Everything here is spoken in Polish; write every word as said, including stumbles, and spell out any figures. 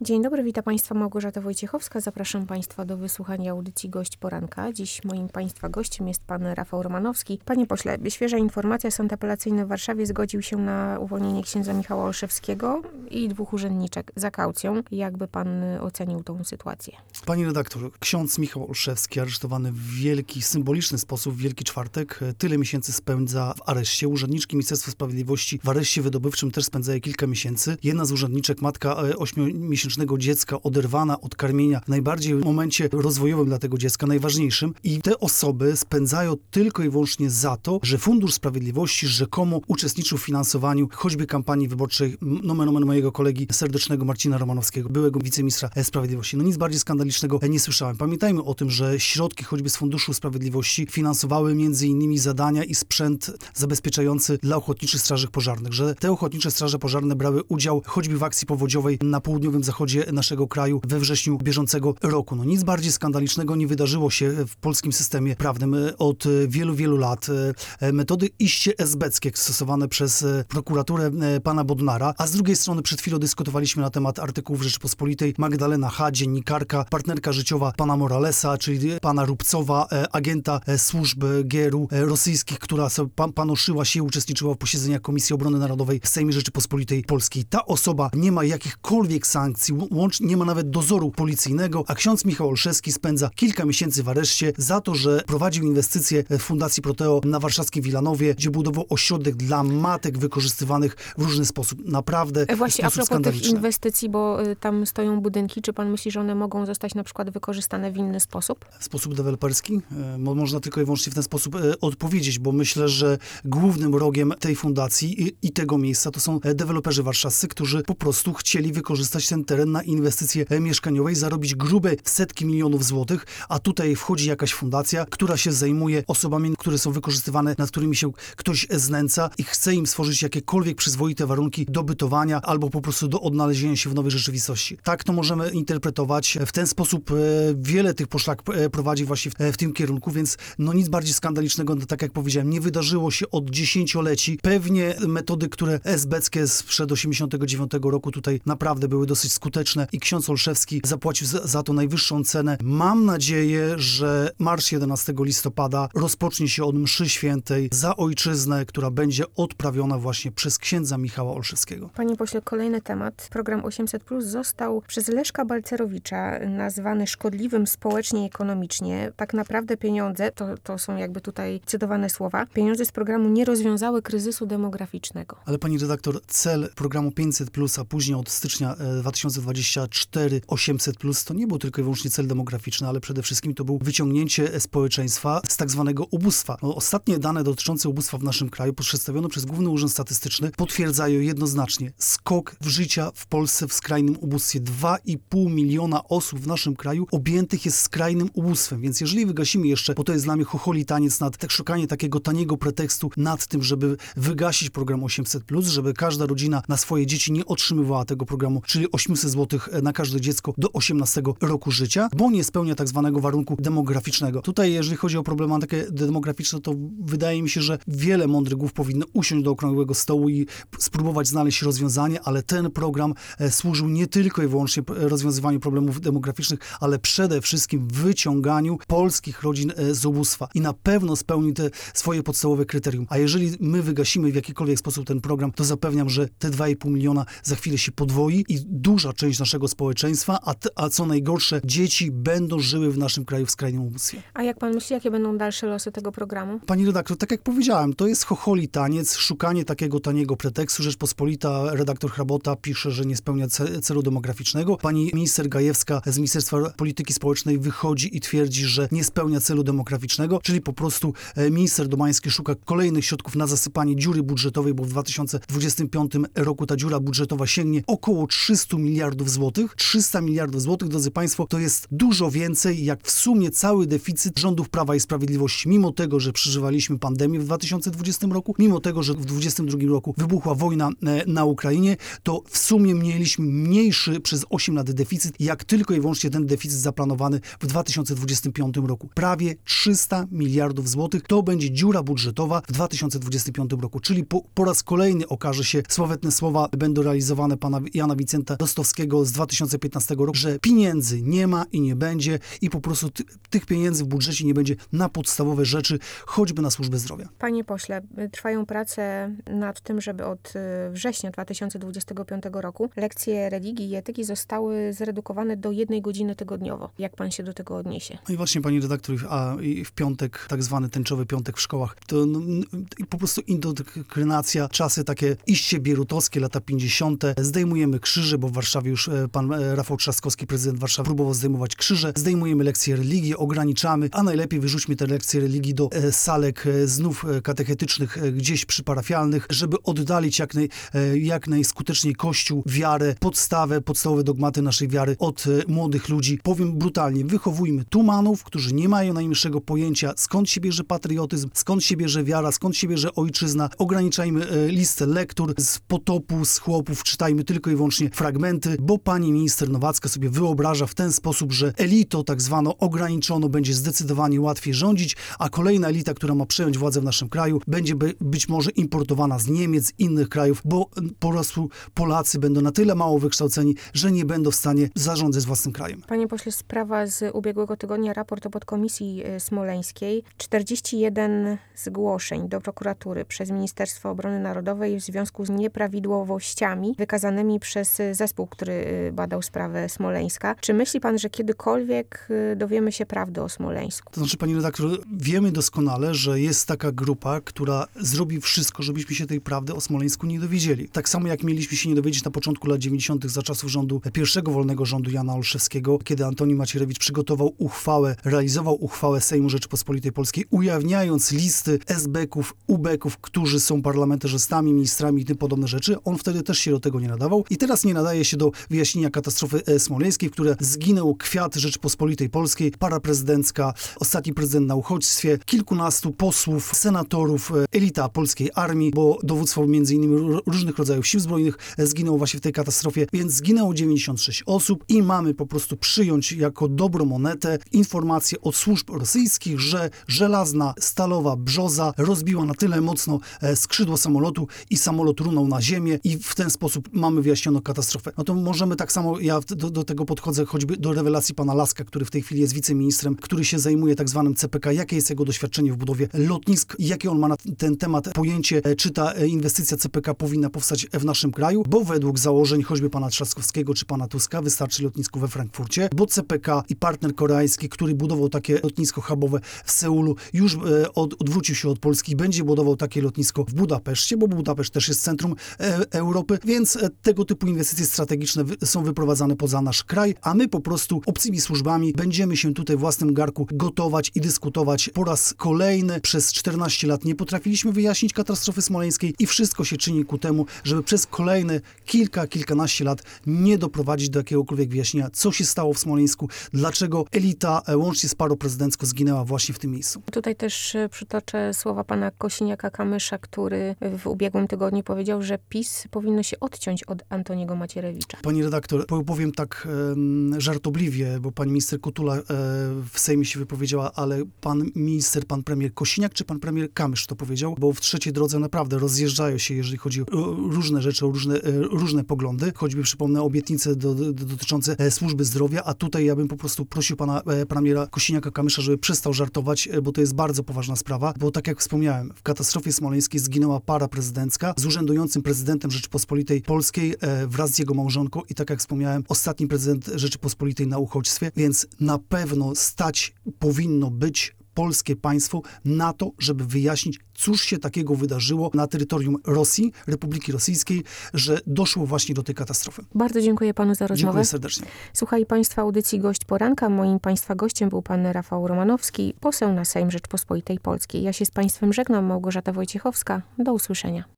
Dzień dobry, witam Państwa Małgorzata Wojciechowska. Zapraszam Państwa do wysłuchania audycji Gość Poranka. Dziś moim Państwa gościem jest Pan Rafał Romanowski. Panie pośle, świeża informacja. Sąd Apelacyjny w Warszawie zgodził się na uwolnienie księdza Michała Olszewskiego i dwóch urzędniczek za kaucją. Jakby Pan ocenił tą sytuację? Pani redaktor, ksiądz Michał Olszewski aresztowany w wielki, symboliczny sposób w Wielki Czwartek. Tyle miesięcy spędza w areszcie. Urzędniczki Ministerstwa Sprawiedliwości w areszcie wydobywczym też spędzają kilka miesięcy. Jedna z urzędniczek, matka ośmiomiesięcznego dziecka, oderwana od karmienia w najbardziej momencie rozwojowym dla tego dziecka, najważniejszym. I te osoby spędzają tylko i wyłącznie za to, że Fundusz Sprawiedliwości rzekomo uczestniczył w finansowaniu choćby kampanii wyborczej nomen omen mojego kolegi serdecznego Marcina Romanowskiego, byłego wiceministra sprawiedliwości. No nic bardziej skandalicznego nie słyszałem. Pamiętajmy o tym, że środki choćby z Funduszu Sprawiedliwości finansowały między innymi zadania i sprzęt zabezpieczający dla ochotniczych straży pożarnych, że te ochotnicze straże pożarne brały udział choćby w akcji powodziowej na południowym zachodzie naszego kraju we wrześniu bieżącego roku. No nic bardziej skandalicznego nie wydarzyło się w polskim systemie prawnym od wielu, wielu lat. Metody iście esbeckie stosowane przez prokuraturę pana Bodnara, a z drugiej strony przed chwilą dyskutowaliśmy na temat artykułów Rzeczypospolitej Magdalena H., dziennikarka, partnerka życiowa pana Moralesa, czyli pana Rubcowa, agenta służb G R U rosyjskich, która pan, panoszyła się i uczestniczyła w posiedzeniach Komisji Obrony Narodowej w Sejmie Rzeczypospolitej Polskiej. Ta osoba nie ma jakichkolwiek sankcji, łącznie nie ma nawet dozoru policyjnego, a ksiądz Michał Olszewski spędza kilka miesięcy w areszcie za to, że prowadził inwestycje w Fundacji Proteo na warszawskim Wilanowie, gdzie budował ośrodek dla matek wykorzystywanych w różny sposób. Naprawdę Właśnie w a sposób propos tych skandaliczny. inwestycji, bo y, tam stoją budynki, czy pan myśli, że one mogą zostać na przykład wykorzystane w inny sposób? W sposób deweloperski? E, można tylko i wyłącznie w ten sposób e, odpowiedzieć, bo myślę, że głównym rogiem tej fundacji i, i tego miejsca to są deweloperzy warszawscy, którzy po prostu chcieli wykorzystać ten teren na inwestycje mieszkaniowe i zarobić grube setki milionów złotych, a tutaj wchodzi jakaś fundacja, która się zajmuje osobami, które są wykorzystywane, nad którymi się ktoś znęca i chce im stworzyć jakiekolwiek przyzwoite warunki do bytowania albo po prostu do odnalezienia się w nowej rzeczywistości. Tak to możemy interpretować. W ten sposób e, wiele tych poszlak e, prowadzi właśnie w, e, w tym kierunku, więc no nic bardziej skandalicznego, no, tak jak powiedziałem, nie wydarzyło się od dziesięcioleci. Pewnie metody, które esbeckie sprzed osiemdziesiątego dziewiątego roku tutaj naprawdę były dosyć skuteczne i ksiądz Olszewski zapłacił za, za to najwyższą cenę. Mam nadzieję, że marsz jedenastego listopada rozpocznie się od mszy świętej za ojczyznę, która będzie odprawiona właśnie przez księdza Michała Olszewskiego. Panie pośle, kolejny temat. Program osiemset plus został przez Leszka Balcerowicza nazwany szkodliwym społecznie i ekonomicznie. Tak naprawdę pieniądze, to, to są jakby tutaj cytowane słowa, pieniądze z programu nie rozwiązały kryzysu demograficznego. Ale pani redaktor, cel programu pięćset plus, a później od stycznia dwa tysiące dwudziestego czwartego osiemset plus, to nie był tylko i wyłącznie cel demograficzny, ale przede wszystkim to był wyciągnięcie społeczeństwa z tak zwanego ubóstwa. No, ostatnie dane dotyczące ubóstwa w naszym kraju, przedstawione przez Główny Urząd Statystyczny, potwierdzają jednoznacznie skok w życia w Polsce w skrajnym ubóstwie. dwa i pół miliona osób w naszym kraju objętych jest skrajnym ubóstwem, więc jeżeli wygasimy jeszcze, bo to jest dla mnie chocholi taniec nad tak, szukanie takiego taniego pretekstu nad tym, żeby wygasić program osiemset plus, żeby każda rodzina na swoje dzieci nie otrzymywała tego programu, czyli osiemset złotych na każde dziecko do osiemnastego roku życia, bo nie spełnia tak zwanego warunku demograficznego. Tutaj, jeżeli chodzi o problematykę demograficzną, to wydaje mi się, że wiele mądrych głów powinno usiąść do okrągłego stołu i spróbować znaleźć rozwiązanie, ale ten program e, służył nie tylko i wyłącznie rozwiązywaniu problemów demograficznych, ale przede wszystkim wyciąganiu polskich rodzin e, z ubóstwa i na pewno spełni te swoje podstawowe kryterium. A jeżeli my wygasimy w jakikolwiek sposób ten program, to zapewniam, że te dwa i pół miliona za chwilę się podwoi i duża część naszego społeczeństwa, a, t- a co najgorsze, dzieci będą żyły w naszym kraju w skrajnym ubóstwie. A jak pan myśli, jakie będą dalsze losy tego programu? Pani redaktor, tak jak powiedziałem, to jest chocholi taniec, szukanie takiego taniego pretekstu. Rzeczpospolita, redaktor Hrabota pisze, że nie spełnia ce- celu demograficznego. Pani minister Gajewska z Ministerstwa Polityki Społecznej wychodzi i twierdzi, że nie spełnia celu demograficznego, czyli po prostu e, minister Domański szuka kolejnych środków na zasypanie dziury budżetowej, bo w dwa tysiące dwudziestym piątym roku ta dziura budżetowa sięgnie około trzysta miliardów złotych. trzysta miliardów złotych, drodzy państwo, to jest dużo więcej, jak w sumie cały deficyt rządów Prawa i Sprawiedliwości. Mimo tego, że przeżywaliśmy pandemię w dwa tysiące dwudziestym roku, mimo tego, że w dwa tysiące dwudziestym drugim roku wybuchła wojna e, na Ukrainie, to w sumie mieliśmy mniejszy przez osiem lat deficyt, jak tylko i wyłącznie ten deficyt zaplanowany w dwa tysiące dwudziestym piątym roku. Prawie trzysta miliardów złotych to będzie dziura budżetowa w dwa tysiące dwudziestym piątym roku, czyli po, po raz kolejny okaże się, sławetne słowa będą realizowane pana Jana Wincenta Rostowskiego, Olszewskiego z dwa tysiące piętnastego roku, że pieniędzy nie ma i nie będzie i po prostu ty, tych pieniędzy w budżecie nie będzie na podstawowe rzeczy, choćby na służbę zdrowia. Panie pośle, trwają prace nad tym, żeby od września dwa tysiące dwudziestego piątego roku lekcje religii i etyki zostały zredukowane do jednej godziny tygodniowo. Jak pan się do tego odniesie? No i właśnie, pani redaktor, a i w piątek, tak zwany tęczowy piątek w szkołach, to no, po prostu indoktrynacja, czasy takie iście bierutowskie, lata pięćdziesiąte. Zdejmujemy krzyże, bo w Warszawie już pan Rafał Trzaskowski, prezydent Warszawy, próbował zdejmować krzyże. Zdejmujemy lekcje religii, ograniczamy, a najlepiej wyrzućmy te lekcje religii do e, salek e, znów e, katechetycznych, e, gdzieś przyparafialnych, żeby oddalić jak, naj, e, jak najskuteczniej Kościół, wiarę, podstawę, podstawowe dogmaty naszej wiary od e, młodych ludzi. Powiem brutalnie, wychowujmy tumanów, którzy nie mają najmniejszego pojęcia, skąd się bierze patriotyzm, skąd się bierze wiara, skąd się bierze ojczyzna. Ograniczajmy e, listę lektur z potopu, z chłopów, czytajmy tylko i wyłącznie fragmenty, bo pani minister Nowacka sobie wyobraża w ten sposób, że elito tak zwaną ograniczono będzie zdecydowanie łatwiej rządzić, a kolejna elita, która ma przejąć władzę w naszym kraju, będzie by, być może importowana z Niemiec, z innych krajów, bo po prostu Polacy będą na tyle mało wykształceni, że nie będą w stanie zarządzać własnym krajem. Panie pośle, sprawa z ubiegłego tygodnia, raport o podkomisji smoleńskiej. czterdzieści jeden zgłoszeń do prokuratury przez Ministerstwo Obrony Narodowej w związku z nieprawidłowościami wykazanymi przez zespół, który badał sprawę Smoleńska. Czy myśli pan, że kiedykolwiek dowiemy się prawdy o Smoleńsku? To znaczy, pani redaktor, wiemy doskonale, że jest taka grupa, która zrobi wszystko, żebyśmy się tej prawdy o Smoleńsku nie dowiedzieli. Tak samo jak mieliśmy się nie dowiedzieć na początku lat dziewięćdziesiątych za czasów rządu, pierwszego wolnego rządu Jana Olszewskiego, kiedy Antoni Macierewicz przygotował uchwałę, realizował uchwałę Sejmu Rzeczypospolitej Polskiej, ujawniając listy es be ków, u be ków, którzy są parlamentarzystami, ministrami i tym podobne rzeczy. On wtedy też się do tego nie nadawał i teraz nie nadaje się do wyjaśnienia katastrofy smoleńskiej, w której zginął kwiat Rzeczypospolitej Polskiej, para prezydencka, ostatni prezydent na uchodźstwie, kilkunastu posłów, senatorów, elita polskiej armii, bo dowództwo między innymi różnych rodzajów sił zbrojnych zginęło właśnie w tej katastrofie, więc zginęło dziewięćdziesiąt sześć osób i mamy po prostu przyjąć jako dobrą monetę informacje od służb rosyjskich, że żelazna, stalowa brzoza rozbiła na tyle mocno skrzydło samolotu i samolot runął na ziemię i w ten sposób mamy wyjaśnioną katastrofę. No to możemy tak samo, ja do, do tego podchodzę choćby do rewelacji pana Laska, który w tej chwili jest wiceministrem, który się zajmuje tak zwanym ce pe ka, jakie jest jego doświadczenie w budowie lotnisk, jakie on ma na ten temat pojęcie, czy ta inwestycja ce pe ka powinna powstać w naszym kraju, bo według założeń choćby pana Trzaskowskiego czy pana Tuska wystarczy lotnisko we Frankfurcie, bo ce pe ka i partner koreański, który budował takie lotnisko hubowe w Seulu, już e, od, odwrócił się od Polski i będzie budował takie lotnisko w Budapeszcie, bo Budapeszt też jest centrum e, Europy, więc e, tego typu inwestycje strategiczne wy, są wyprowadzane poza nasz kraj, a my po prostu obcymi służbami będziemy się tutaj w własnym garku gotować i dyskutować po raz kolejny. Przez czternaście lat nie potrafiliśmy wyjaśnić katastrofy smoleńskiej i wszystko się czyni ku temu, żeby przez kolejne kilka, kilkanaście lat nie doprowadzić do jakiegokolwiek wyjaśnienia, co się stało w Smoleńsku, dlaczego elita e, łącznie z parą prezydencką zginęła właśnie w tym miejscu. Tutaj też przytoczę słowa pana Kosiniaka-Kamysza, który w ubiegłym tygodniu powiedział, że PiS powinno się odciąć od Antoniego Macierewicza. Pani redaktor, powiem tak e, żartobliwie, bo pani minister Kotula e, w Sejmie się wypowiedziała, ale pan minister, pan premier Kosiniak czy pan premier Kamysz to powiedział, bo w trzeciej drodze naprawdę rozjeżdżają się, jeżeli chodzi o różne rzeczy, o różne, e, różne poglądy. Choćby przypomnę obietnice do, do, dotyczące e, służby zdrowia, a tutaj ja bym po prostu prosił pana e, premiera Kosiniaka-Kamysza, żeby przestał żartować, e, bo to jest bardzo poważna sprawa, bo tak jak wspomniałem, w katastrofie smoleńskiej zginęła para prezydencka z urzędującym prezydentem Rzeczypospolitej Polskiej e, wraz z jego małżonką i tak jak wspomniałem, ostatni prezydent Rzeczypospolitej na uchodźstwie, więc na pewno stać powinno być polskie państwo na to, żeby wyjaśnić, cóż się takiego wydarzyło na terytorium Rosji, Republiki Rosyjskiej, że doszło właśnie do tej katastrofy. Bardzo dziękuję panu za rozmowę. Dziękuję serdecznie. Słuchali państwa audycji Gość Poranka. Moim państwa gościem był pan Rafał Romanowski, poseł na Sejm Rzeczpospolitej Polskiej. Ja się z państwem żegnam, Małgorzata Wojciechowska. Do usłyszenia.